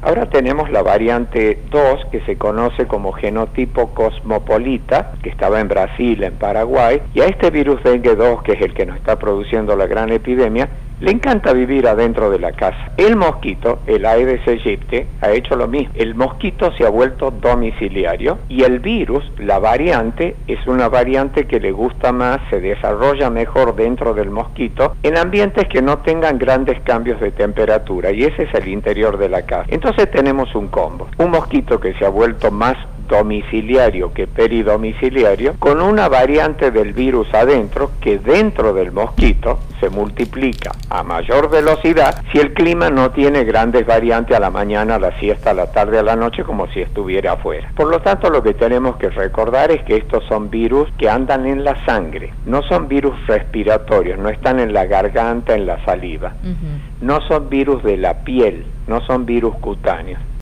Ahora tenemos la variante 2, que se conoce como genotipo cosmopolita, que estaba en Brasil, en Paraguay, y a este virus dengue 2, que es el que nos está produciendo la gran epidemia, le encanta vivir adentro de la casa. El mosquito, el Aedes aegypti, ha hecho lo mismo. El mosquito se ha vuelto domiciliario y el virus, la variante, es una variante que le gusta más, se desarrolla mejor dentro del mosquito en ambientes que no tengan grandes cambios de temperatura, y ese es el interior de la casa. Entonces tenemos un combo. Un mosquito que se ha vuelto más domiciliario que peridomiciliario, con una variante del virus adentro que dentro del mosquito se multiplica a mayor velocidad si el clima no tiene grandes variantes a la mañana, a la siesta, a la tarde, a la noche, como si estuviera afuera. Por lo tanto, lo que tenemos que recordar es que estos son virus que andan en la sangre, no son virus respiratorios, no están en la garganta, en la saliva, no son virus de la piel, no son virus cutáneos.